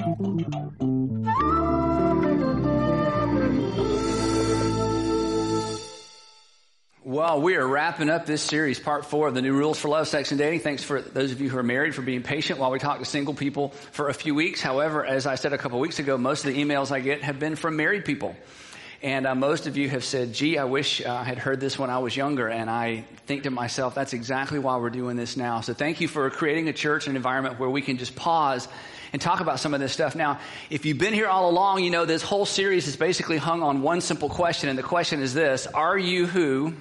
Well, we are wrapping up this series, part 4 of the New Rules for Love, Sex, and Dating. Thanks for those of you who are married for being patient while we talk to single people for a few weeks. However, as I said a couple weeks ago, most of the emails I get have been from married people. And most of you have said, gee, I wish I had heard this when I was younger. And I think to myself, that's exactly why we're doing this now. So thank you for creating a church and environment where we can just pause and talk about some of this stuff. Now, if you've been here all along, you know this whole series is basically hung on one simple question. And the question is this: are you who,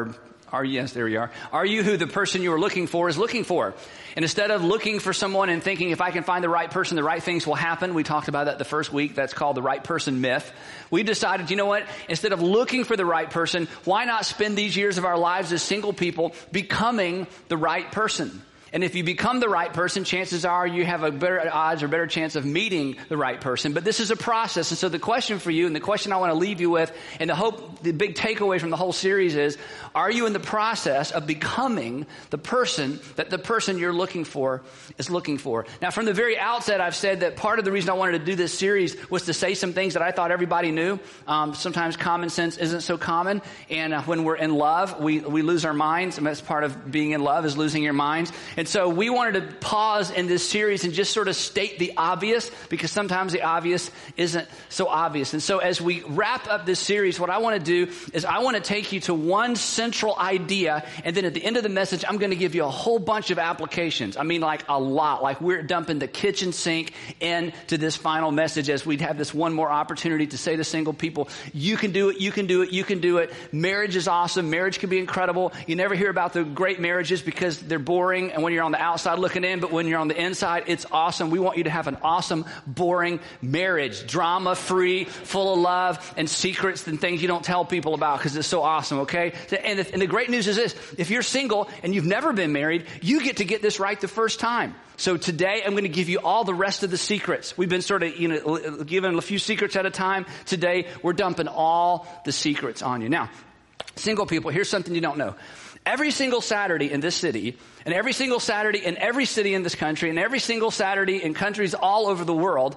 yes, there you are. Are you who the person you are looking for is looking for? And instead of looking for someone and thinking, if I can find the right person, the right things will happen. We talked about that the first week. That's called the right person myth. We decided, you know what? Instead of looking for the right person, why not spend these years of our lives as single people becoming the right person? And if you become the right person, chances are you have a better odds or better chance of meeting the right person. But this is a process. And so the question for you, and the question I want to leave you with, and the big takeaway from the whole series is, are you in the process of becoming the person that the person you're looking for is looking for? Now, from the very outset, I've said that part of the reason I wanted to do this series was to say some things that I thought everybody knew. Sometimes common sense isn't so common. And when we're in love, we lose our minds. And that's part of being in love, is losing your minds. And so we wanted to pause in this series and just sort of state the obvious, because sometimes the obvious isn't so obvious. And so as we wrap up this series, what I want to do is I want to take you to one central idea, and then at the end of the message, I'm going to give you a whole bunch of applications. I mean, like a lot. Like we're dumping the kitchen sink into this final message as we'd have this one more opportunity to say to single people, you can do it, you can do it, you can do it. Marriage is awesome. Marriage can be incredible. You never hear about the great marriages because they're boring, and when you're on the outside looking in, but when you're on the inside, it's awesome. We want you to have an awesome, boring marriage. Drama-free, full of love and secrets and things you don't tell people about because it's so awesome, okay? And the great news is this: if you're single and you've never been married, you get to get this right the first time. So today I'm going to give you all the rest of the secrets. We've been sort of, giving a few secrets at a time. Today we're dumping all the secrets on you. Now, single people, here's something you don't know. Every single Saturday in this city, and every single Saturday in every city in this country, and every single Saturday in countries all over the world,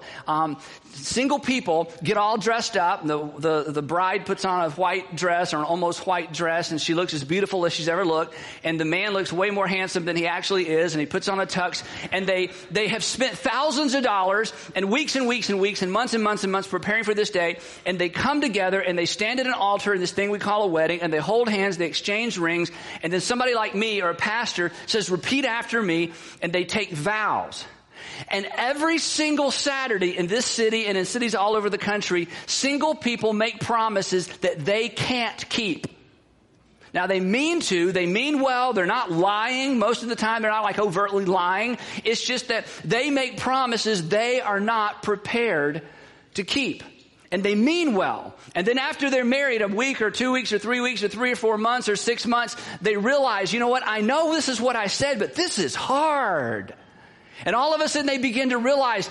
single people get all dressed up. The bride puts on a white dress or an almost white dress, and she looks as beautiful as she's ever looked. And the man looks way more handsome than he actually is, and he puts on a tux. And they have spent thousands of dollars and weeks and weeks and weeks and months and months and months preparing for this day. And they come together and they stand at an altar in this thing we call a wedding, and they hold hands, they exchange rings, and then somebody like me or a pastor says, repeat after me, and they take vows. And every single Saturday in this city and in cities all over the country, single people make promises that they can't keep. Now they mean well, they're not lying. Most of the time they're not like overtly lying. It's just that they make promises they are not prepared to keep. And they mean well. And then after they're married a week or 2 weeks or 3 weeks or 3 or 4 months or 6 months, they realize, you know what, I know this is what I said, but this is hard. And all of a sudden they begin to realize,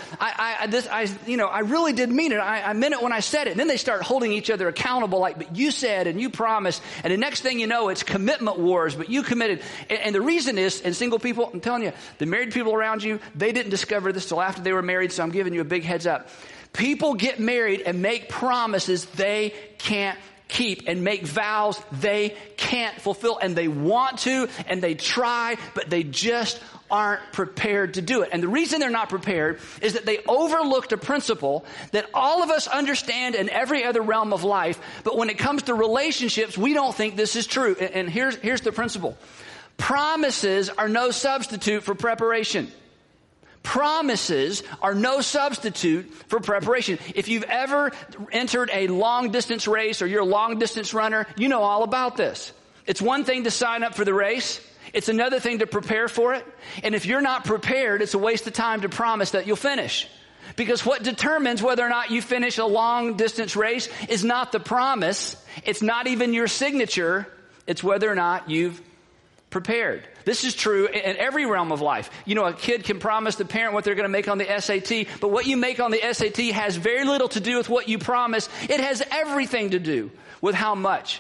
I really did mean it. I meant it when I said it. And then they start holding each other accountable, like, but you said and you promised. And the next thing you know, it's commitment wars, but you committed. And the reason is, and single people, I'm telling you, the married people around you, they didn't discover this till after they were married, so I'm giving you a big heads up. People get married and make promises they can't keep and make vows they can't fulfill, and they want to and they try, but they just aren't prepared to do it. And the reason they're not prepared is that they overlooked a principle that all of us understand in every other realm of life, but when it comes to relationships, we don't think this is true. And here's the principle. Promises are no substitute for preparation. Promises are no substitute for preparation. If you've ever entered a long distance race or you're a long distance runner, you know all about this. It's one thing to sign up for the race. It's another thing to prepare for it. And if you're not prepared, it's a waste of time to promise that you'll finish. Because what determines whether or not you finish a long distance race is not the promise. It's not even your signature. It's whether or not you've prepared. This is true in every realm of life. You know, a kid can promise the parent what they're going to make on the SAT, but what you make on the SAT has very little to do with what you promise. It has everything to do with how much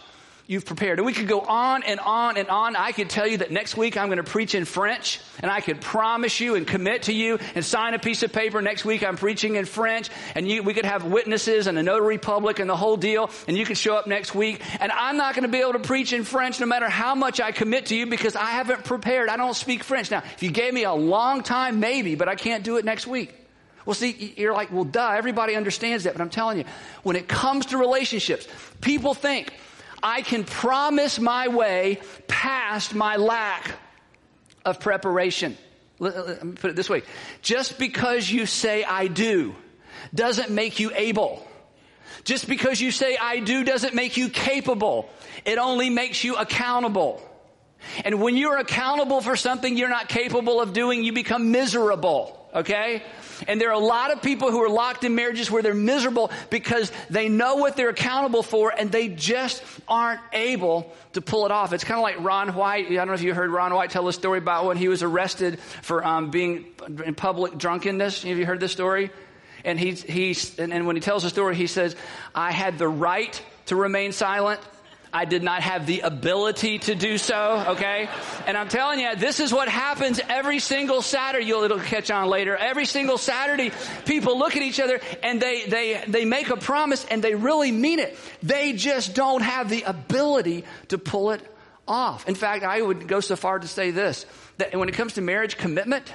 you've prepared. And we could go on and on and on. I could tell you that next week I'm going to preach in French, and I could promise you and commit to you and sign a piece of paper. Next week I'm preaching in French, and we could have witnesses and a notary public and the whole deal, and you could show up next week. And I'm not going to be able to preach in French no matter how much I commit to you because I haven't prepared. I don't speak French. Now, if you gave me a long time, maybe, but I can't do it next week. Well, see, you're like, well, duh, everybody understands that. But I'm telling you, when it comes to relationships, people think, I can promise my way past my lack of preparation. Let me put it this way. Just because you say I do doesn't make you able. Just because you say I do doesn't make you capable. It only makes you accountable. And when you're accountable for something you're not capable of doing, you become miserable, okay? And there are a lot of people who are locked in marriages where they're miserable because they know what they're accountable for and they just aren't able to pull it off. It's kind of like Ron White. I don't know if you heard Ron White tell a story about when he was arrested for being in public drunkenness. Have you heard this story? And and when he tells the story, he says, I had the right to remain silent. I did not have the ability to do so, okay? And I'm telling you, this is what happens every single Saturday. It'll catch on later. Every single Saturday, people look at each other and they make a promise and they really mean it. They just don't have the ability to pull it off. In fact, I would go so far to say this, that when it comes to marriage, commitment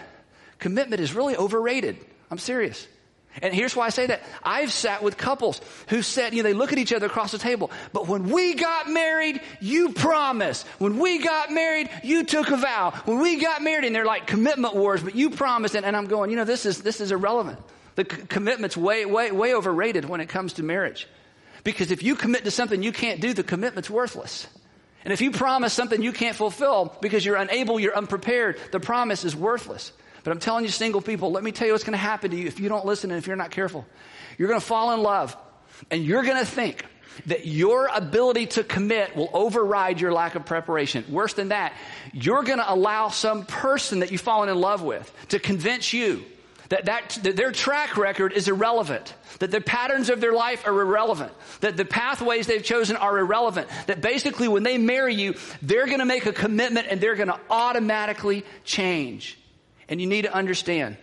is really overrated. I'm serious. And here's why I say that. I've sat with couples who said, they look at each other across the table, but when we got married, you promised. When we got married, you took a vow. When we got married, and they're like commitment wars, but you promised. And I'm going, this is irrelevant. The commitment's way overrated when it comes to marriage. Because if you commit to something you can't do, the commitment's worthless. And if you promise something you can't fulfill because you're unable, you're unprepared, the promise is worthless. But I'm telling you, single people, let me tell you what's going to happen to you if you don't listen and if you're not careful. You're going to fall in love, and you're going to think that your ability to commit will override your lack of preparation. Worse than that, you're going to allow some person that you've fallen in love with to convince you that their track record is irrelevant, that the patterns of their life are irrelevant, that the pathways they've chosen are irrelevant, that basically when they marry you, they're going to make a commitment and they're going to automatically change. And you need to understand,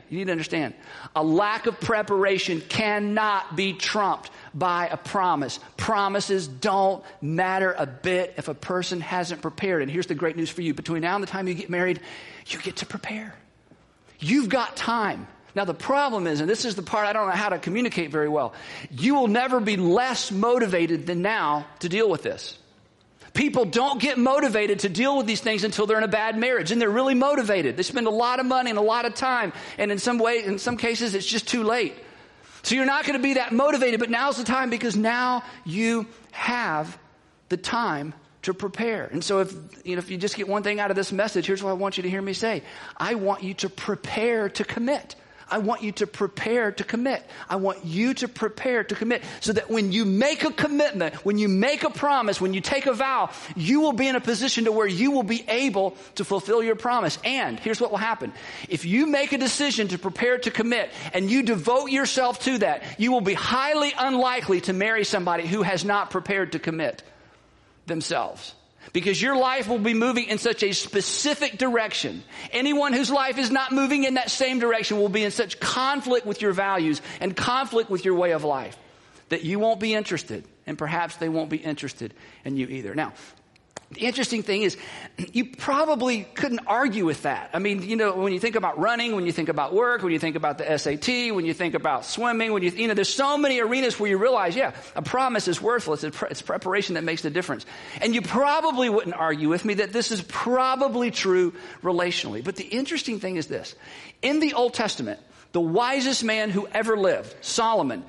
a lack of preparation cannot be trumped by a promise. Promises don't matter a bit if a person hasn't prepared. And here's the great news for you. Between now and the time you get married, you get to prepare. You've got time. Now the problem is, and this is the part I don't know how to communicate very well, you will never be less motivated than now to deal with this. People don't get motivated to deal with these things until they're in a bad marriage, and they're really motivated. They spend a lot of money and a lot of time, and in some cases, it's just too late. So you're not going to be that motivated, but now's the time because now you have the time to prepare. And so if you just get one thing out of this message, here's what I want you to hear me say. I want you to prepare to commit. I want you to prepare to commit. I want you to prepare to commit so that when you make a commitment, when you make a promise, when you take a vow, you will be in a position to where you will be able to fulfill your promise. And here's what will happen. If you make a decision to prepare to commit and you devote yourself to that, you will be highly unlikely to marry somebody who has not prepared to commit themselves. Because your life will be moving in such a specific direction. Anyone whose life is not moving in that same direction will be in such conflict with your values and conflict with your way of life that you won't be interested. And perhaps they won't be interested in you either. Now, the interesting thing is you probably couldn't argue with that. I mean, when you think about running, when you think about work, when you think about the SAT, when you think about swimming, there's so many arenas where you realize, a promise is worthless. It's preparation that makes the difference. And you probably wouldn't argue with me that this is probably true relationally. But the interesting thing is this. In the Old Testament, the wisest man who ever lived, Solomon,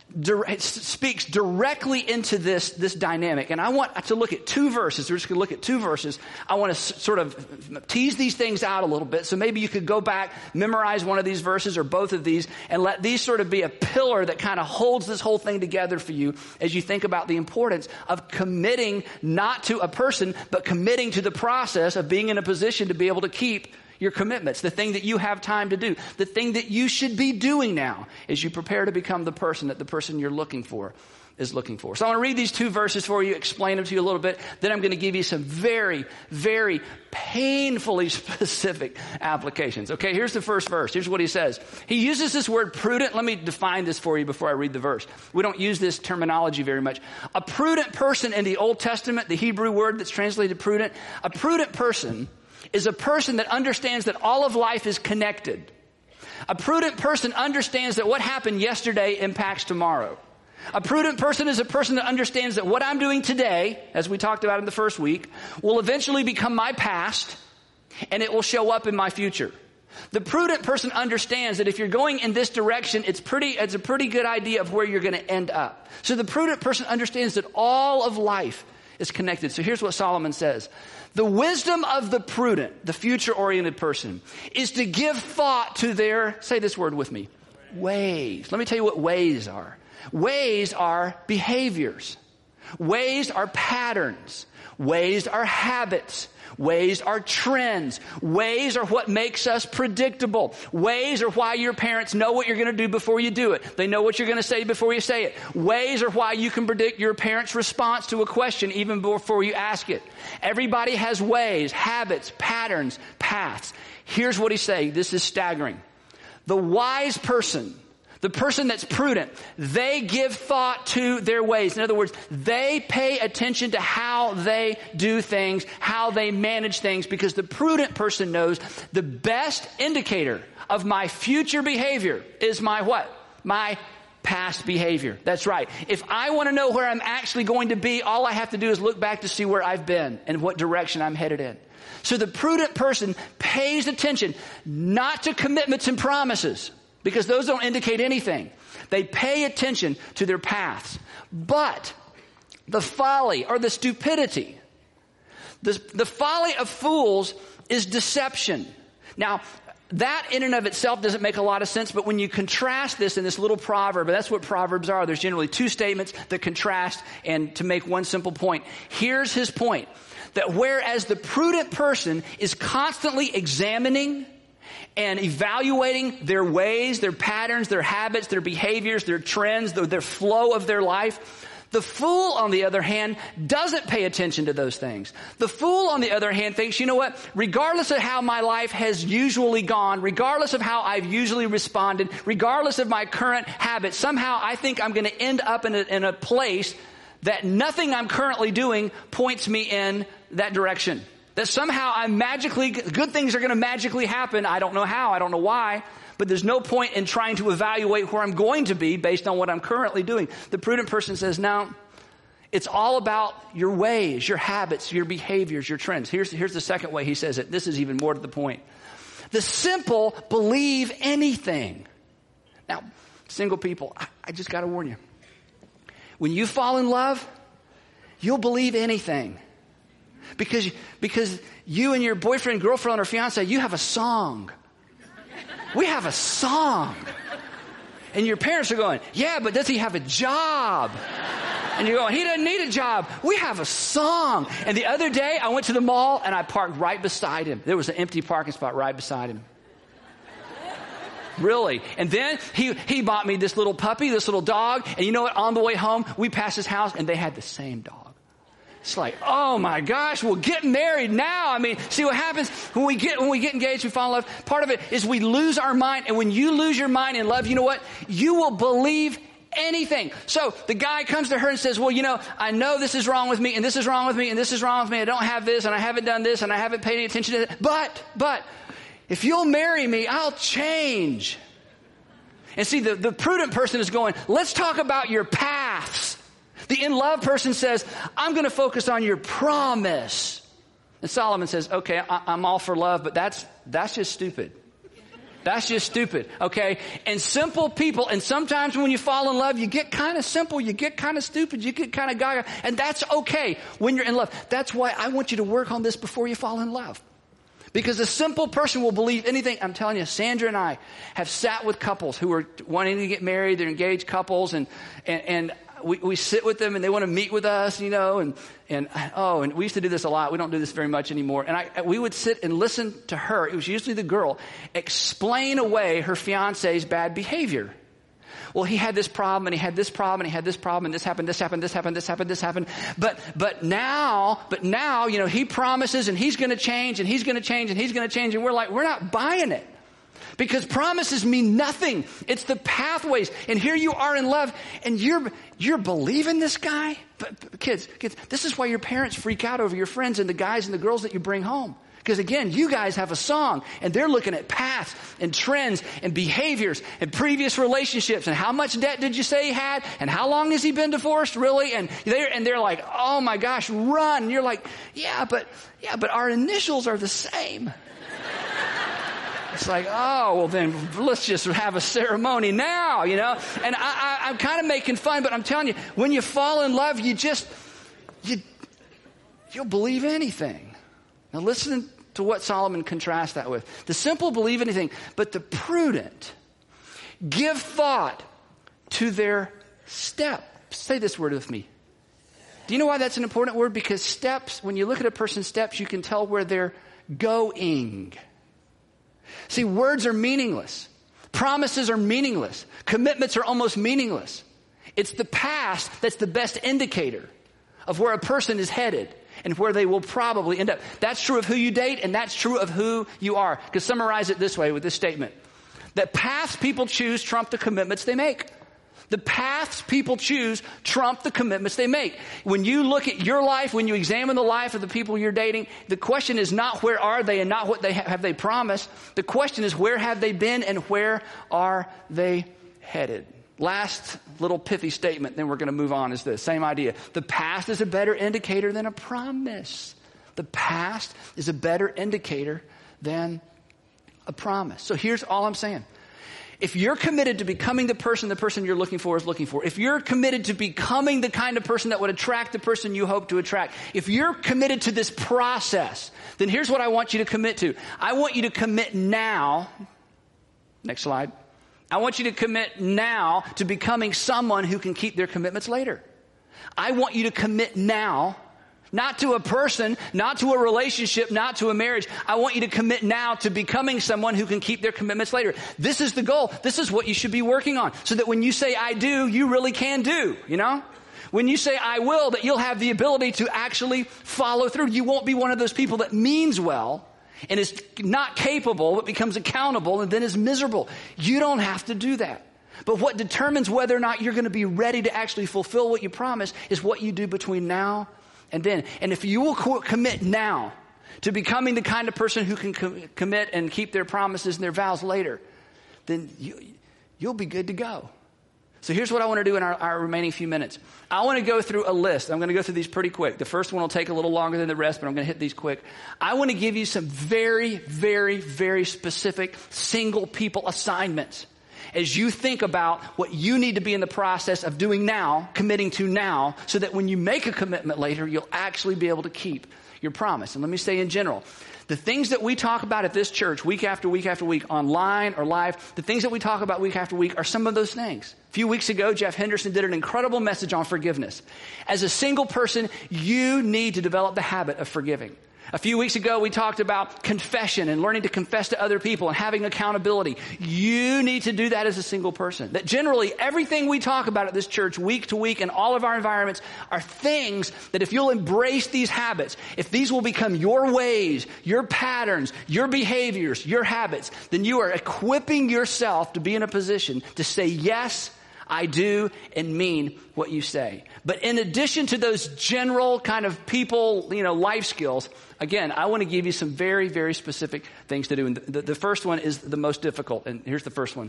speaks directly into this dynamic. And I want to look at two verses. We're just going to look at two verses. I want to sort of tease these things out a little bit. So maybe you could go back, memorize one of these verses or both of these, and let these sort of be a pillar that kind of holds this whole thing together for you as you think about the importance of committing not to a person, but committing to the process of being in a position to be able to keep your commitments, the thing that you have time to do, the thing that you should be doing now as you prepare to become the person you're looking for is looking for. So I want to read these 2 verses for you, explain them to you a little bit. Then I'm going to give you some very, very painfully specific applications. Okay, here's the first verse. Here's what he says. He uses this word prudent. Let me define this for you before I read the verse. We don't use this terminology very much. A prudent person in the Old Testament, the Hebrew word that's translated prudent, a prudent person is a person that understands that all of life is connected. A prudent person understands that what happened yesterday impacts tomorrow. A prudent person is a person that understands that what I'm doing today, as we talked about in the first week, will eventually become my past, and it will show up in my future. The prudent person understands that if you're going in this direction, it's a pretty good idea of where you're going to end up. So the prudent person understands that all of life is connected. So here's what Solomon says. The wisdom of the prudent, the future-oriented person, is to give thought to their, say this word with me, ways. Let me tell you what ways are. Ways are behaviors. Ways are patterns. Ways are habits. Ways are trends. Ways are what makes us predictable. Ways are why your parents know what you're going to do before you do it. They know what you're going to say before you say it. Ways are why you can predict your parents' response to a question even before you ask it. Everybody has ways, habits, patterns, paths. Here's what he's saying. This is staggering. The wise person, the person that's prudent, they give thought to their ways. In other words, they pay attention to how they do things, how they manage things, because the prudent person knows the best indicator of my future behavior is my what? My past behavior. That's right. If I want to know where I'm actually going to be, all I have to do is look back to see where I've been and what direction I'm headed in. So the prudent person pays attention not to commitments and promises, because those don't indicate anything. They pay attention to their paths. But the folly or the stupidity, the folly of fools is deception. Now, that in and of itself doesn't make a lot of sense, but when you contrast this in this little proverb, and that's what proverbs are, there's generally 2 statements that contrast and to make one simple point. Here's his point, that whereas the prudent person is constantly examining and evaluating their ways, their patterns, their habits, their behaviors, their trends, their flow of their life, the fool, on the other hand, doesn't pay attention to those things. The fool, on the other hand, thinks, you know what, regardless of how my life has usually gone, regardless of how I've usually responded, regardless of my current habits, somehow I think I'm going to end up in a place that nothing I'm currently doing points me in that direction. That somehow good things are going to magically happen. I don't know how, I don't know why, but there's no point in trying to evaluate where I'm going to be based on what I'm currently doing. The prudent person says, no, it's all about your ways, your habits, your behaviors, your trends. Here's the second way he says it. This is even more to the point. The simple believe anything. Now, single people, I just got to warn you. When you fall in love, you'll believe anything. Because you and your boyfriend, girlfriend, or fiance, you have a song. We have a song. And your parents are going, yeah, but does he have a job? And you're going, he doesn't need a job. We have a song. And the other day, I went to the mall and I parked right beside him. There was an empty parking spot right beside him. Really. And then he bought me this little puppy, this little dog. And you know what? On the way home, we passed his house and they had the same dog. It's like, oh my gosh, we'll get married now. I mean, see what happens when we get engaged, we fall in love. Part of it is we lose our mind. And when you lose your mind in love, you know what? You will believe anything. So the guy comes to her and says, well, you know, I know this is wrong with me and this is wrong with me and this is wrong with me. I don't have this and I haven't done this and I haven't paid any attention to it. But if you'll marry me, I'll change. And see, the prudent person is going, let's talk about your paths. The in-love person says, I'm going to focus on your promise. And Solomon says, okay, I'm all for love, but that's just stupid. That's just stupid, okay? And simple people, and sometimes when you fall in love, you get kind of simple, you get kind of stupid, you get kind of gaga, and that's okay when you're in love. That's why I want you to work on this before you fall in love. Because a simple person will believe anything. I'm telling you, Sandra and I have sat with couples who are wanting to get married, they're engaged couples, and we sit with them and they want to meet with us, you know, and we used to do this a lot. We don't do this very much anymore. And we would sit and listen to her. It was usually the girl explain away her fiance's bad behavior. well, he had this problem and he had this problem and he had this problem and this happened, this happened, this happened, this happened, this happened. But now, he promises and he's going to change and he's going to change and he's going to change. And we're like, we're not buying it. Because promises mean nothing. It's the pathways. And here you are in love and you're believing this guy. But kids, this is why your parents freak out over your friends and the guys and the girls that you bring home. Because again, you guys have a song and they're looking at paths and trends and behaviors and previous relationships and how much debt did you say he had and how long has he been divorced really? And they're like, oh my gosh, run. And you're like, yeah, but our initials are the same. It's like, oh, well then let's just have a ceremony now, And I'm kind of making fun, but I'm telling you, when you fall in love, you'll believe anything. Now listen to what Solomon contrasts that with. The simple believe anything, but the prudent give thought to their steps. Say this word with me. Do you know why that's an important word? Because steps, when you look at a person's steps, you can tell where they're going. See, words are meaningless. Promises are meaningless. Commitments are almost meaningless. It's the past that's the best indicator of where a person is headed and where they will probably end up. That's true of who you date, and that's true of who you are. Because summarize it this way with this statement. That paths people choose trump the commitments they make. The paths people choose trump the commitments they make. When you look at your life, when you examine the life of the people you're dating, the question is not where are they and not what they have they promised. The question is where have they been and where are they headed. Last little pithy statement, then we're going to move on, is this. Same idea. The past is a better indicator than a promise. The past is a better indicator than a promise. So here's all I'm saying. If you're committed to becoming the person you're looking for is looking for, if you're committed to becoming the kind of person that would attract the person you hope to attract, if you're committed to this process, then here's what I want you to commit to. I want you to commit now. Next slide. I want you to commit now to becoming someone who can keep their commitments later. I want you to commit now, not to a person, not to a relationship, not to a marriage. I want you to commit now to becoming someone who can keep their commitments later. This is the goal. This is what you should be working on, so that when you say I do, you really can do, When you say I will, that you'll have the ability to actually follow through. You won't be one of those people that means well and is not capable, but becomes accountable and then is miserable. You don't have to do that. But what determines whether or not you're going to be ready to actually fulfill what you promise is what you do between now and then. And if you will commit now to becoming the kind of person who can commit and keep their promises and their vows later, then you'll be good to go. So here's what I want to do in our remaining few minutes. I want to go through a list. I'm going to go through these pretty quick. The first one will take a little longer than the rest, but I'm going to hit these quick. I want to give you some very, very, very specific single people assignments as you think about what you need to be in the process of doing now, committing to now, so that when you make a commitment later, you'll actually be able to keep your promise. And let me say in general, the things that we talk about at this church week after week after week, online or live, the things that we talk about week after week are some of those things. A few weeks ago, Jeff Henderson did an incredible message on forgiveness. As a single person, you need to develop the habit of forgiving. A few weeks ago, we talked about confession and learning to confess to other people and having accountability. You need to do that as a single person. That generally, everything we talk about at this church week to week in all of our environments are things that if you'll embrace these habits, if these will become your ways, your patterns, your behaviors, your habits, then you are equipping yourself to be in a position to say yes, I do, and mean what you say. But in addition to those general kind of people, life skills, again, I want to give you some very, very specific things to do. And the first one is the most difficult. And here's the first one.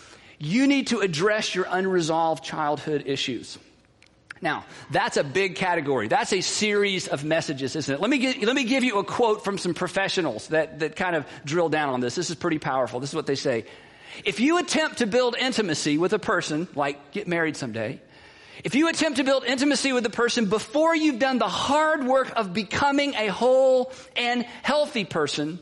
You need to address your unresolved childhood issues. Now, that's a big category. That's a series of messages, isn't it? Let me give you a quote from some professionals that kind of drill down on this. This is pretty powerful. This is what they say. If you attempt to build intimacy with a person, like get married someday, if you attempt to build intimacy with a person before you've done the hard work of becoming a whole and healthy person,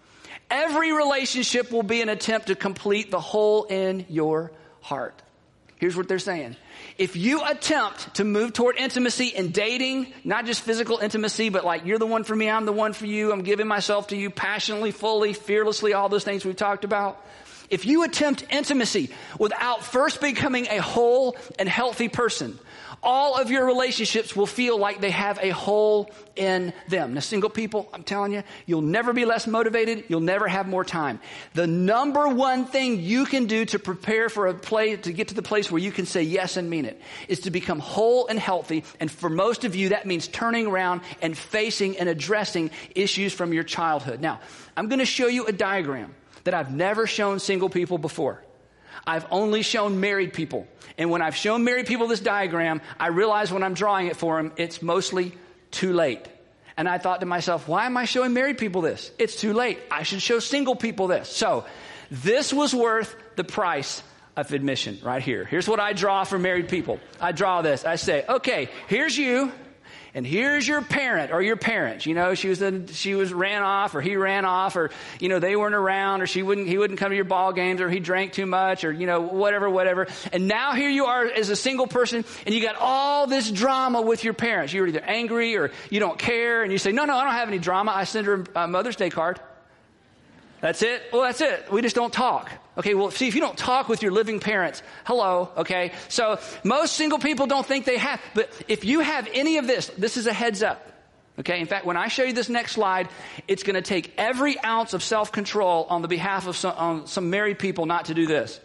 every relationship will be an attempt to complete the hole in your heart. Here's what they're saying. If you attempt to move toward intimacy in dating, not just physical intimacy, but like you're the one for me, I'm the one for you, I'm giving myself to you passionately, fully, fearlessly, all those things we've talked about. If you attempt intimacy without first becoming a whole and healthy person, all of your relationships will feel like they have a hole in them. Now, single people, I'm telling you, you'll never be less motivated. You'll never have more time. The number one thing you can do to prepare for to get to the place where you can say yes and mean it is to become whole and healthy. And for most of you, that means turning around and facing and addressing issues from your childhood. Now, I'm going to show you a diagram that I've never shown single people before. I've only shown married people. And when I've shown married people this diagram, I realize when I'm drawing it for them, it's mostly too late. And I thought to myself, why am I showing married people this? It's too late. I should show single people this. So this was worth the price of admission right here. Here's what I draw for married people. I draw this. I say, okay, here's you. And here's your parent or your parents. You know, she was ran off or he ran off or, you know, they weren't around or he wouldn't come to your ball games or he drank too much or, you know, whatever. And now here you are as a single person and you got all this drama with your parents. You're either angry or you don't care and you say, no, I don't have any drama. I send her a Mother's Day card. That's it? Well, that's it. We just don't talk. Okay, well, see, if you don't talk with your living parents, hello, okay? So most single people don't think they have. But if you have any of this, this is a heads up. Okay, in fact, when I show you this next slide, it's going to take every ounce of self-control on the behalf of some married people not to do this.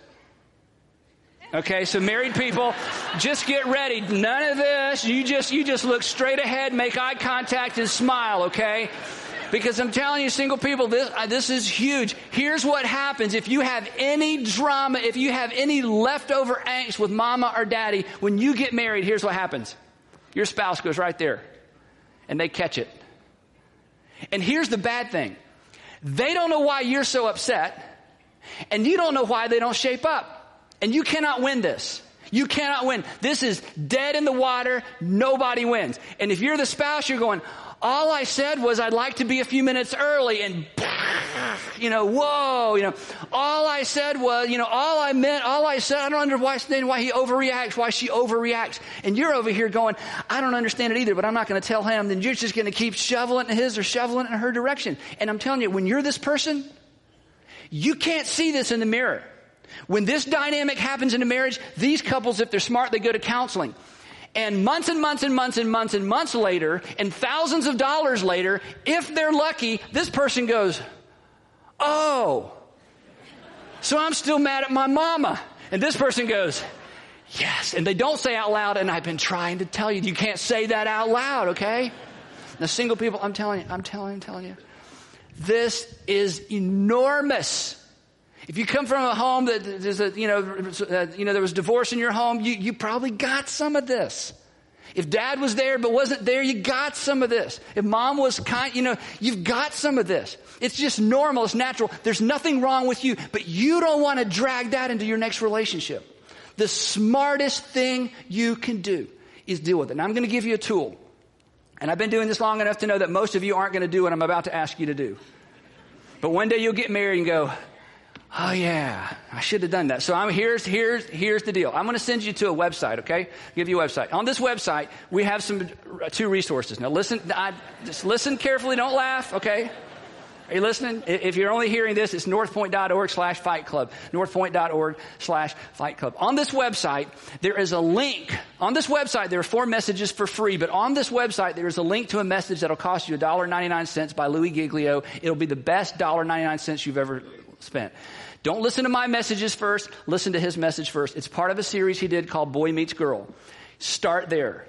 Okay, so married people, just get ready. None of this. You just look straight ahead, make eye contact, and smile, okay? Because I'm telling you, single people, this is huge. Here's what happens if you have any drama, if you have any leftover angst with mama or daddy, when you get married, here's what happens. Your spouse goes right there, and they catch it. And here's the bad thing. They don't know why you're so upset, and you don't know why they don't shape up. And you cannot win this. You cannot win. This is dead in the water. Nobody wins. And if you're the spouse, you're going, all I said was I'd like to be a few minutes early and, you know, whoa, you know, all I said was, you know, all I said, I don't understand why he overreacts, why she overreacts. And you're over here going, I don't understand it either, but I'm not going to tell him. Then you're just going to keep shoveling in his or shoveling in her direction. And I'm telling you, when you're this person, you can't see this in the mirror. When this dynamic happens in a marriage, these couples, if they're smart, they go to counseling. And months and months and months and months and months later, and thousands of dollars later, if they're lucky, this person goes, oh, so I'm still mad at my mama. And this person goes, yes. And they don't say out loud, and I've been trying to tell you, you can't say that out loud, okay? Now, single people, I'm telling you, this is enormous. If you come from a home that there's there was divorce in your home, you probably got some of this. If dad was there but wasn't there, you got some of this. If mom was kind, you've got some of this. It's just normal. It's natural. There's nothing wrong with you, but you don't want to drag that into your next relationship. The smartest thing you can do is deal with it. Now, I'm going to give you a tool. And I've been doing this long enough to know that most of you aren't going to do what I'm about to ask you to do. But one day you'll get married and go, oh yeah, I should have done that. So here's the deal. I'm going to send you to a website, okay? Give you a website. On this website, we have two resources. Now just listen carefully. Don't laugh, okay? Are you listening? If you're only hearing this, it's northpoint.org/Fight Club. Northpoint.org/Fight Club. On this website, there is a link. On this website, there are 4 messages for free, but on this website, there is a link to a message that'll cost you $1.99 by Louis Giglio. It'll be the best $1.99 you've ever spent. Don't listen to my messages first. Listen to his message first. It's part of a series he did called Boy Meets Girl. Start there.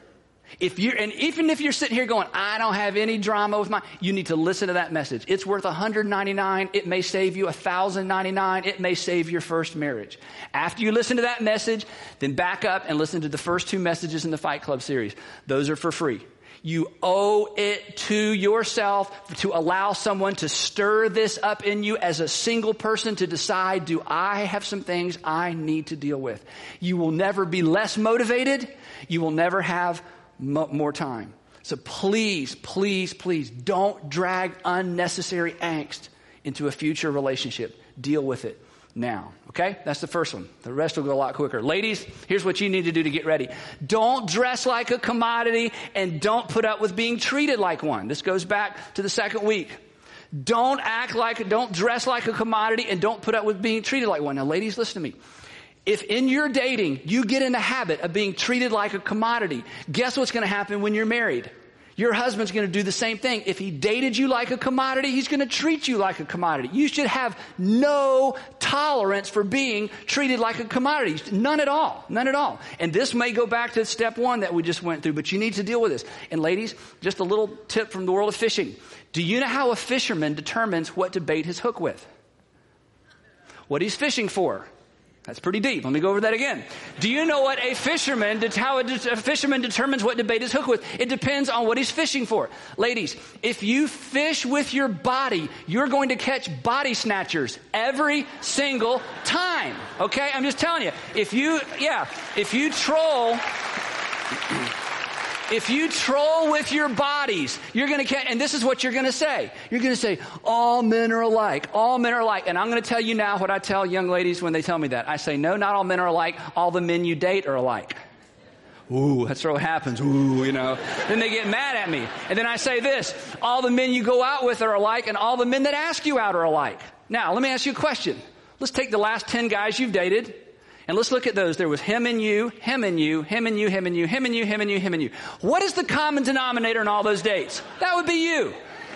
Even if you're sitting here going, I don't have any drama with you need to listen to that message. It's worth $199. It may save you $1,099. It may save your first marriage. After you listen to that message, then back up and listen to the first 2 messages in the Fight Club series. Those are for free. You owe it to yourself to allow someone to stir this up in you as a single person to decide, do I have some things I need to deal with? You will never be less motivated. You will never have more time. So please, please, please don't drag unnecessary angst into a future relationship. Deal with it now. Okay? That's the first one. The rest will go a lot quicker. Ladies, here's what you need to do to get ready. Don't dress like a commodity and don't put up with being treated like one. This goes back to the second week. Don't dress like a commodity, and don't put up with being treated like one. Now, ladies, listen to me. If in your dating, you get in the habit of being treated like a commodity, guess what's going to happen when you're married? Your husband's going to do the same thing. If he dated you like a commodity, he's going to treat you like a commodity. You should have no tolerance for being treated like a commodity. None at all. None at all. And this may go back to step one that we just went through, but you need to deal with this. And ladies, just a little tip from the world of fishing. Do you know how a fisherman determines what to bait his hook with? What he's fishing for. That's pretty deep. Let me go over that again. Do you know what how a fisherman determines what to bait his hook with? It depends on what he's fishing for. Ladies, if you fish with your body, you're going to catch body snatchers every single time. Okay? I'm just telling you. If you troll with your bodies, you're going to catch, and this is what you're going to say. You're going to say, all men are alike. All men are alike. And I'm going to tell you now what I tell young ladies when they tell me that. I say, no, not all men are alike. All the men you date are alike. Ooh, that's what happens. Ooh, Then they get mad at me. And then I say this, all the men you go out with are alike, and all the men that ask you out are alike. Now, let me ask you a question. Let's take the last 10 guys you've dated. And let's look at those. There was him and you, him and you, him and you, him and you, him and you, him and you, him and you. What is the common denominator in all those dates? That would be you.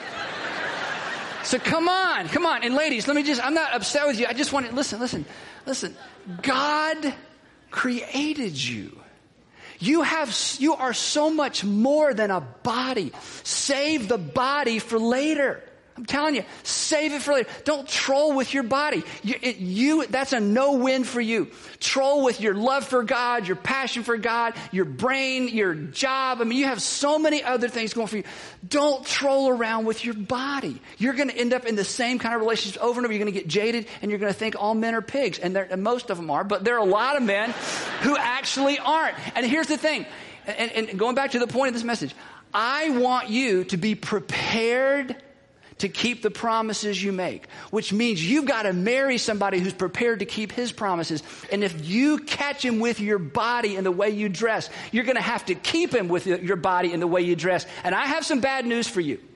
So come on. And ladies, I'm not upset with you. I just want to, listen. God created you. You are so much more than a body. Save the body for later. I'm telling you, save it for later. Don't troll with your body. That's a no-win for you. Troll with your love for God, your passion for God, your brain, your job. You have so many other things going for you. Don't troll around with your body. You're going to end up in the same kind of relationships over and over. You're going to get jaded, and you're going to think all men are pigs. And most of them are, but there are a lot of men who actually aren't. And here's the thing, and going back to the point of this message, I want you to be prepared to keep the promises you make, which means you've got to marry somebody who's prepared to keep his promises. And if you catch him with your body and the way you dress, you're going to have to keep him with your body and the way you dress. And I have some bad news for you.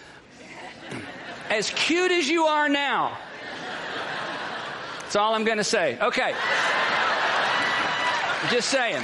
As cute as you are now, that's all I'm going to say. Okay. Just saying.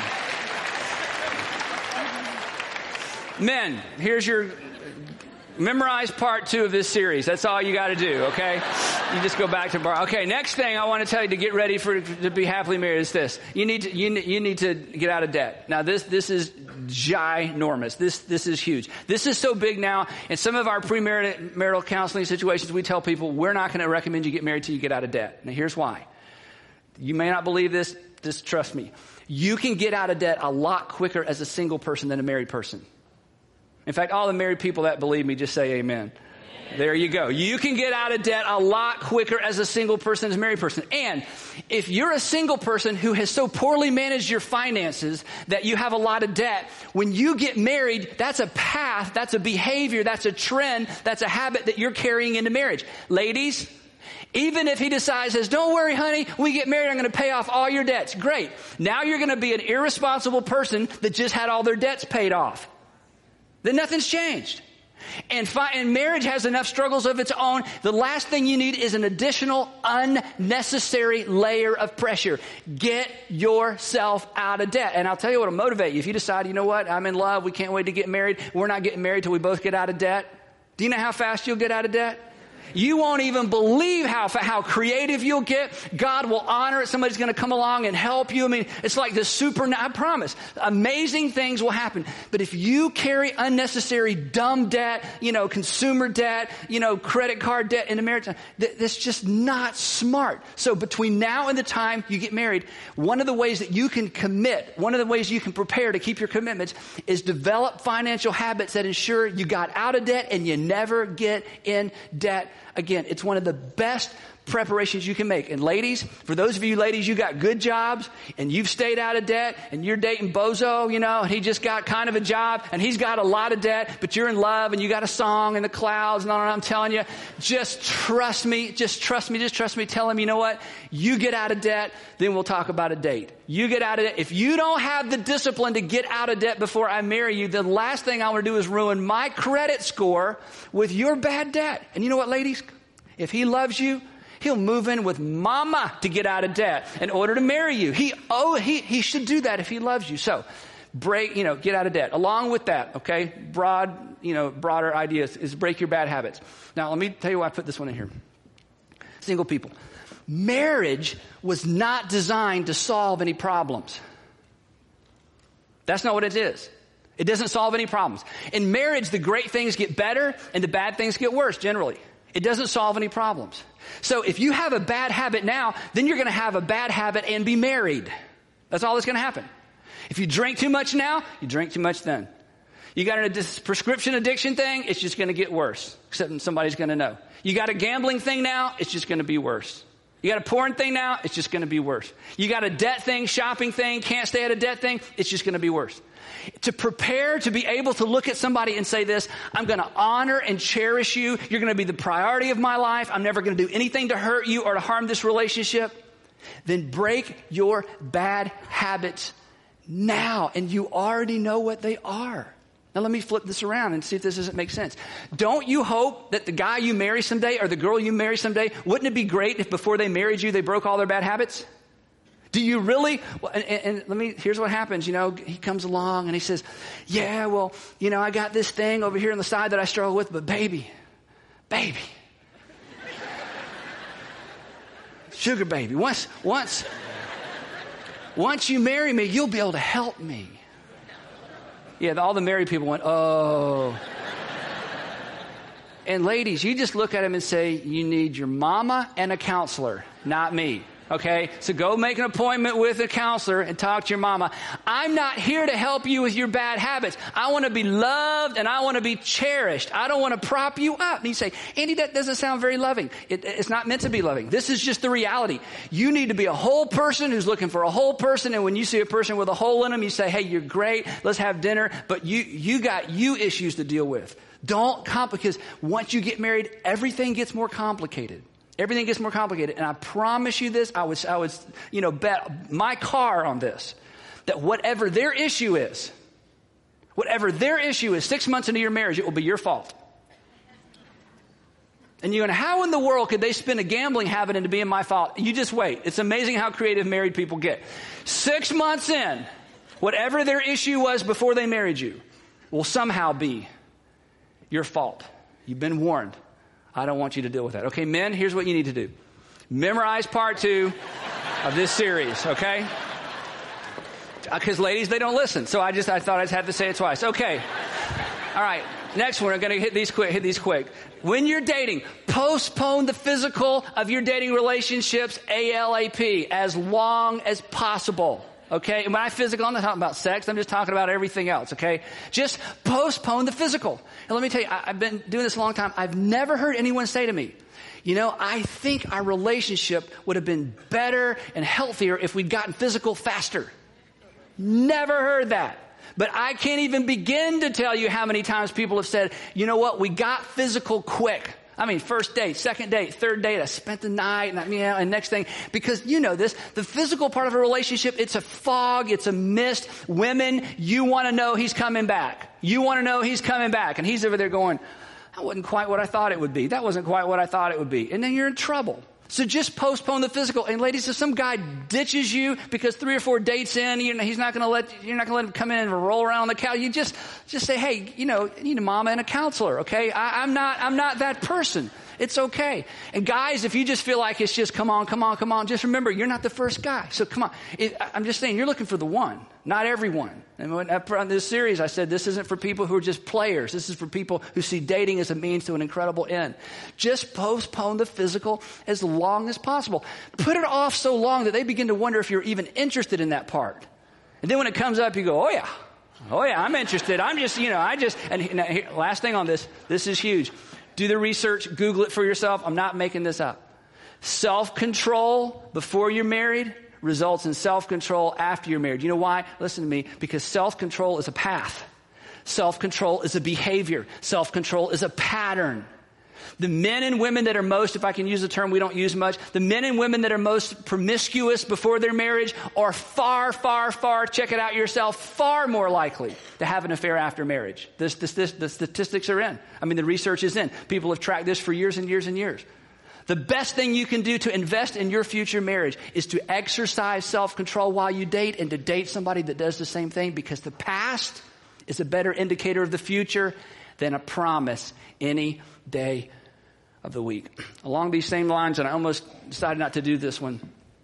Men, here's your... memorize part 2 of this series. That's all you got to do, okay? You just go back to bar. Okay, next thing I want to tell you to get ready to be happily married is this. You need to get out of debt. Now this is ginormous. This is huge. This is so big now. In some of our premarital counseling situations, we tell people we're not going to recommend you get married till you get out of debt. Now here's why. You may not believe this. Just trust me. You can get out of debt a lot quicker as a single person than a married person. In fact, all the married people that believe me, just say amen. There you go. You can get out of debt a lot quicker as a single person as a married person. And if you're a single person who has so poorly managed your finances that you have a lot of debt, when you get married, that's a path, that's a behavior, that's a trend, that's a habit that you're carrying into marriage. Ladies, even if he decides, don't worry, honey, when we get married, I'm going to pay off all your debts. Great. Now you're going to be an irresponsible person that just had all their debts paid off. Then nothing's changed. And marriage has enough struggles of its own. The last thing you need is an additional unnecessary layer of pressure. Get yourself out of debt. And I'll tell you what will motivate you. If you decide, you know what, I'm in love, we can't wait to get married, we're not getting married till we both get out of debt. Do you know how fast you'll get out of debt? You won't even believe how creative you'll get. God will honor it. Somebody's going to come along and help you. It's like this I promise. Amazing things will happen. But if you carry unnecessary dumb debt, consumer debt, credit card debt into marriage, that's just not smart. So between now and the time you get married, one of the ways that you can commit, one of the ways you can prepare to keep your commitments is develop financial habits that ensure you got out of debt and you never get in debt again. It's one of the best preparations you can make. And ladies, for those of you ladies, you got good jobs and you've stayed out of debt and you're dating Bozo, and he just got kind of a job and he's got a lot of debt, but you're in love and you got a song in the clouds and all that. I'm telling you, just trust me. Tell him, you know what? You get out of debt, then we'll talk about a date. You get out of debt. If you don't have the discipline to get out of debt before I marry you, the last thing I want to do is ruin my credit score with your bad debt. And you know what, ladies? If he loves you, he'll move in with mama to get out of debt in order to marry you. He should do that if he loves you. So get out of debt. Along with that, okay, broader ideas is break your bad habits. Now, let me tell you why I put this one in here. Single people. Marriage was not designed to solve any problems. That's not what it is. It doesn't solve any problems. In marriage, the great things get better and the bad things get worse generally. It doesn't solve any problems. So if you have a bad habit now, then you're going to have a bad habit and be married. That's all that's going to happen. If you drink too much now, you drink too much then. You got a prescription addiction thing, it's just going to get worse, except somebody's going to know. You got a gambling thing now, it's just going to be worse. You got a porn thing now, it's just going to be worse. You got a debt thing, shopping thing, can't stay out of debt thing, it's just going to be worse. To prepare to be able to look at somebody and say this, I'm going to honor and cherish you. You're going to be the priority of my life. I'm never going to do anything to hurt you or to harm this relationship. Then break your bad habits now. And you already know what they are. Now let me flip this around and see if this doesn't make sense. Don't you hope that the guy you marry someday or the girl you marry someday, wouldn't it be great if before they married you, they broke all their bad habits? Do you really? Here's what happens. He comes along and he says, yeah, well, I got this thing over here on the side that I struggle with, but baby, sugar baby, once you marry me, you'll be able to help me. Yeah, all the married people went, oh. And ladies, you just look at him and say, you need your mama and a counselor, not me. Okay, so go make an appointment with a counselor and talk to your mama. I'm not here to help you with your bad habits. I want to be loved and I want to be cherished. I don't want to prop you up. And you say, Andy, that doesn't sound very loving. It's not meant to be loving. This is just the reality. You need to be a whole person who's looking for a whole person. And when you see a person with a hole in them, you say, hey, you're great. Let's have dinner. But you got issues to deal with. Because once you get married, everything gets more complicated. Everything gets more complicated. And I promise you this, I would bet my car on this, that whatever their issue is, 6 months into your marriage, it will be your fault. And you're going, how in the world could they spin a gambling habit into being my fault? You just wait. It's amazing how creative married people get. 6 months in, whatever their issue was before they married you will somehow be your fault. You've been warned. I don't want you to deal with that. Okay, men, here's what you need to do. Memorize part 2 of this series, okay? Because ladies, they don't listen. So I thought I'd have to say it twice. Okay. All right. Next one, I'm going to hit these quick. When you're dating, postpone the physical of your dating relationships ALAP, as long as possible. Okay? And when I physical, I'm not talking about sex. I'm just talking about everything else, okay? Just postpone the physical. And let me tell you, I've been doing this a long time. I've never heard anyone say to me, I think our relationship would have been better and healthier if we'd gotten physical faster. Never heard that. But I can't even begin to tell you how many times people have said, you know what, we got physical quick. I mean, first date, second date, third date, I spent the night, and next thing, because you know this, the physical part of a relationship, it's a fog, it's a mist. Women, you want to know he's coming back. You want to know he's coming back. And he's over there going, that wasn't quite what I thought it would be. That wasn't quite what I thought it would be. And then you're in trouble. So just postpone the physical. And ladies, if some guy ditches you because 3 or 4 dates in, you're not going to let him come in and roll around on the couch. You just say, hey, you need a mama and a counselor. Okay. I'm not that person. It's okay. And guys, if you just feel like it's just come on, just remember, you're not the first guy. So come on. I'm just saying, you're looking for the one, not everyone. And on this series, I said, this isn't for people who are just players. This is for people who see dating as a means to an incredible end. Just postpone the physical as long as possible. Put it off so long that they begin to wonder if you're even interested in that part. And then when it comes up, you go, oh yeah, I'm interested. I'm just, and last thing on this is huge. Do the research, Google it for yourself. I'm not making this up. Self-control before you're married results in self-control after you're married. You know why? Listen to me. Because self-control is a path. Self-control is a behavior. Self-control is a pattern. The men and women that are most, if I can use a term we don't use much, the men and women that are most promiscuous before their marriage are far, check it out yourself, far more likely to have an affair after marriage. The statistics are in. I mean, the research is in. People have tracked this for years and years and years. The best thing you can do to invest in your future marriage is to exercise self-control while you date and to date somebody that does the same thing, because the past is a better indicator of the future than a promise any day of the week. Along these same lines, and I almost decided not to do this one,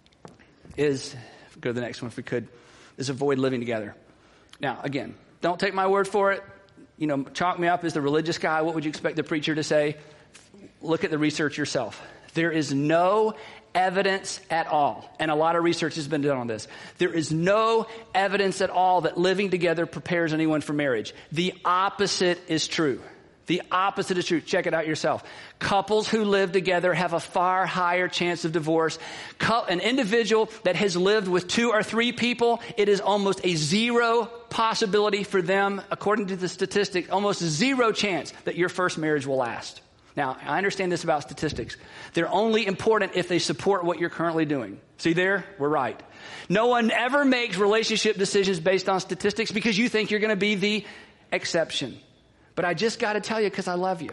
is, go to the next one if we could, is avoid living together. Now, again, don't take my word for it. You know, chalk me up as the religious guy. What would you expect the preacher to say? Look at the research yourself. There is no evidence at all, and a lot of research has been done on this. There is no evidence at all that living together prepares anyone for marriage. The opposite is true. The opposite is true. Check it out yourself. Couples who live together have a far higher chance of divorce. An individual that has lived with 2 or 3 people, it is almost a zero possibility for them, according to the statistics, almost 0 chance that your first marriage will last. Now, I understand this about statistics. They're only important if they support what you're currently doing. See there? We're right. No one ever makes relationship decisions based on statistics because you think you're going to be the exception. But I just got to tell you, because I love you,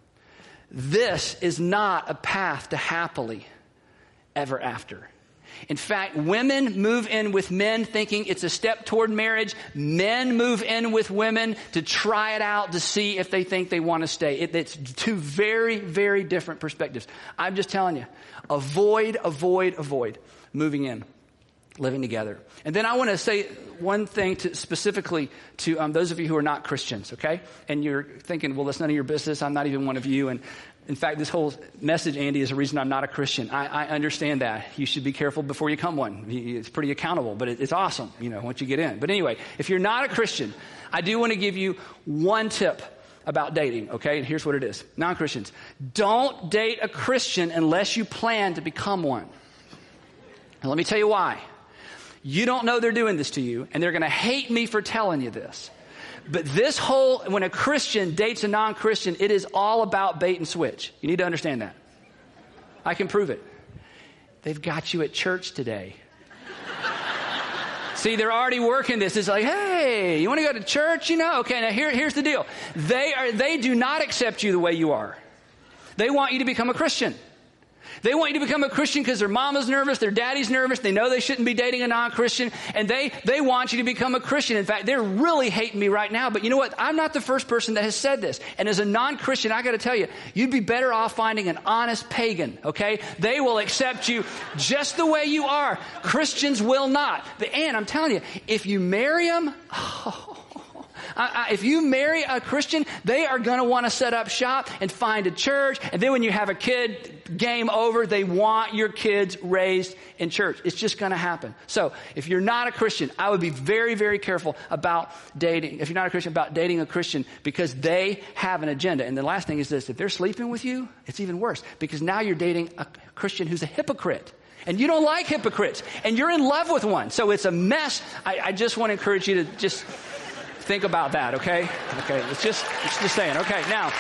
this is not a path to happily ever after. In fact, women move in with men thinking it's a step toward marriage. Men move in with women to try it out, to see if they think they want to stay. It's 2 very, very different perspectives. I'm just telling you, avoid moving in, living together. And then I want to say one thing specifically to those of you who are not Christians, okay? And you're thinking, well, that's none of your business. I'm not even one of you. And in fact, this whole message, Andy, is the reason I'm not a Christian. I understand that. You should be careful before you come one. It's pretty accountable, but it's awesome, once you get in. But anyway, if you're not a Christian, I do want to give you one tip about dating, okay? And here's what it is. Non-Christians, don't date a Christian unless you plan to become one. And let me tell you why. You don't know they're doing this to you, and they're going to hate me for telling you this. But when a Christian dates a non-Christian, it is all about bait and switch. You need to understand that. I can prove it. They've got you at church today. See, they're already working this. It's like, hey, you want to go to church? Okay, now here's the deal. They do not accept you the way you are. They want you to become a Christian. They want you to become a Christian because their mama's nervous, their daddy's nervous, they know they shouldn't be dating a non-Christian, and they want you to become a Christian. In fact, they're really hating me right now, but you know what? I'm not the first person that has said this. And as a non-Christian, I got to tell you, you'd be better off finding an honest pagan, okay? They will accept you just the way you are. Christians will not. And I'm telling you, if you marry them, if you marry a Christian, they are going to want to set up shop and find a church. And then when you have a kid, game over. They want your kids raised in church. It's just going to happen. So if you're not a Christian, I would be very, very careful about dating. If you're not a Christian, about dating a Christian, because they have an agenda. And the last thing is this. If they're sleeping with you, it's even worse, because now you're dating a Christian who's a hypocrite. And you don't like hypocrites. And you're in love with one. So it's a mess. I just want to encourage you to just think about that, okay? Okay, it's just saying. Okay, now,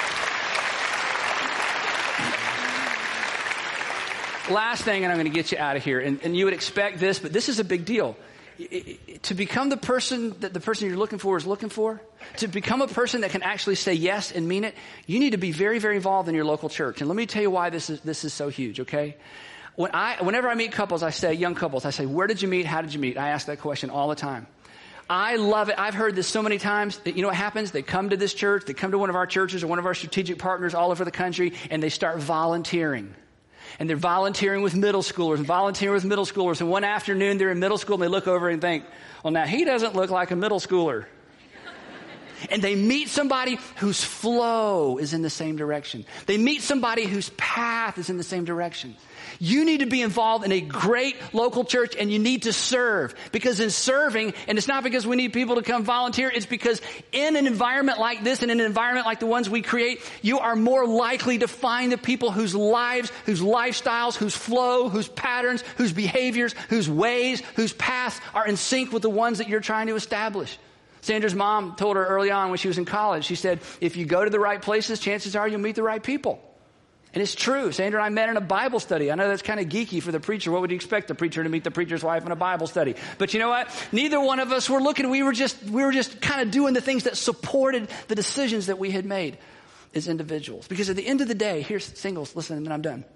last thing, and I'm going to get you out of here. And you would expect this, but this is a big deal. To become the person that the person you're looking for is looking for, to become a person that can actually say yes and mean it, you need to be very, very involved in your local church. And let me tell you why this is so huge, okay? Whenever I meet couples, I say, young couples, I say, where did you meet? How did you meet? I ask that question all the time. I love it. I've heard this so many times that, you know what happens? They come to this church, they come to one of our churches or one of our strategic partners all over the country, and they start volunteering. And they're volunteering with middle schoolers and volunteering with middle schoolers. And one afternoon they're in middle school and they look over and think, well, now he doesn't look like a middle schooler. and they meet somebody whose flow is in the same direction. They meet somebody whose path is in the same direction. You need to be involved in a great local church, and you need to serve. Because in serving, and it's not because we need people to come volunteer, it's because in an environment like this and in an environment like the ones we create, you are more likely to find the people whose lives, whose lifestyles, whose flow, whose patterns, whose behaviors, whose ways, whose paths are in sync with the ones that you're trying to establish. Sandra's mom told her early on when she was in college, she said, if you go to the right places, chances are you'll meet the right people. And it's true. Sandra and I met in a Bible study. I know that's kind of geeky for the preacher. What would you expect the preacher to meet the preacher's wife in a Bible study? But you know what? Neither one of us were looking. We were just kind of doing the things that supported the decisions that we had made as individuals. Because at the end of the day, here's singles, listen, and then I'm done.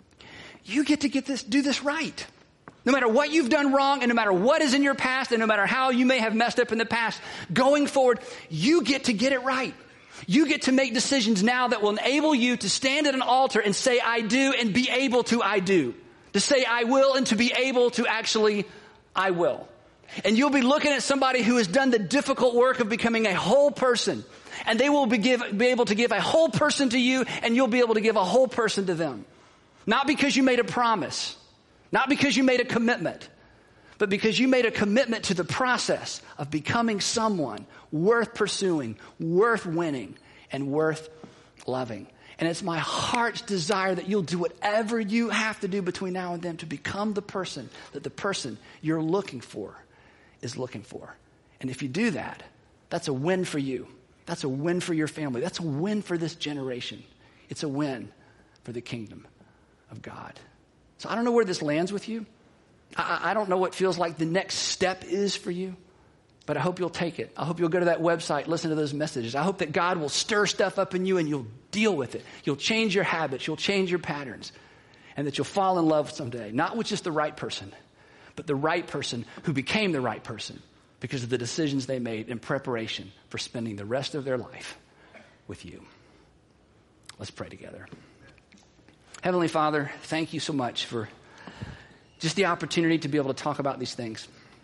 You get to do this right. No matter what you've done wrong, and no matter what is in your past, and no matter how you may have messed up in the past, going forward, you get to get it right. You get to make decisions now that will enable you to stand at an altar and say, I do, and be able to, I do. To say, I will, and to be able to actually, I will. And you'll be looking at somebody who has done the difficult work of becoming a whole person. And they will be able to give a whole person to you, and you'll be able to give a whole person to them. Not because you made a promise. Not because you made a commitment. But because you made a commitment to the process of becoming someone worth pursuing, worth winning, and worth loving. And it's my heart's desire that you'll do whatever you have to do between now and then to become the person that the person you're looking for is looking for. And if you do that, that's a win for you. That's a win for your family. That's a win for this generation. It's a win for the kingdom of God. So I don't know where this lands with you. I don't know what feels like the next step is for you, but I hope you'll take it. I hope you'll go to that website, listen to those messages. I hope that God will stir stuff up in you and you'll deal with it. You'll change your habits. You'll change your patterns, and that you'll fall in love someday, not with just the right person, but the right person who became the right person because of the decisions they made in preparation for spending the rest of their life with you. Let's pray together. Heavenly Father, thank you so much for just the opportunity to be able to talk about these things.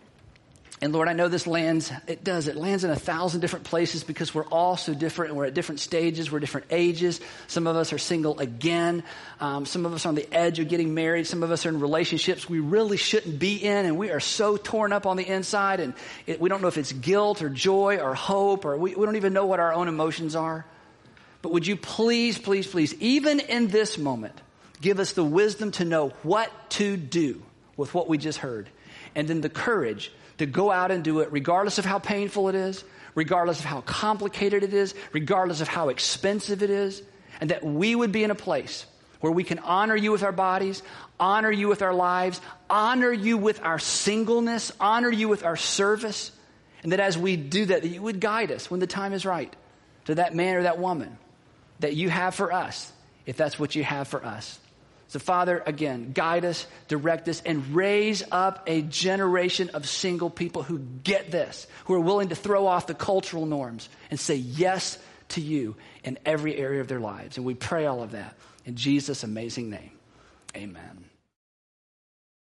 And Lord, I know this lands in 1,000 different places because we're all so different and we're at different stages, we're different ages. Some of us are single again. Some of us are on the edge of getting married. Some of us are in relationships we really shouldn't be in, and we are so torn up on the inside, and we don't know if it's guilt or joy or hope, or we don't even know what our own emotions are. But would you please, please, please, even in this moment, give us the wisdom to know what to do with what we just heard, and then the courage to go out and do it regardless of how painful it is, regardless of how complicated it is, regardless of how expensive it is, and that we would be in a place where we can honor you with our bodies, honor you with our lives, honor you with our singleness, honor you with our service, and that as we do that, that you would guide us when the time is right to that man or that woman that you have for us, if that's what you have for us. So Father, again, guide us, direct us, and raise up a generation of single people who get this, who are willing to throw off the cultural norms and say yes to you in every area of their lives. And we pray all of that in Jesus' amazing name. Amen.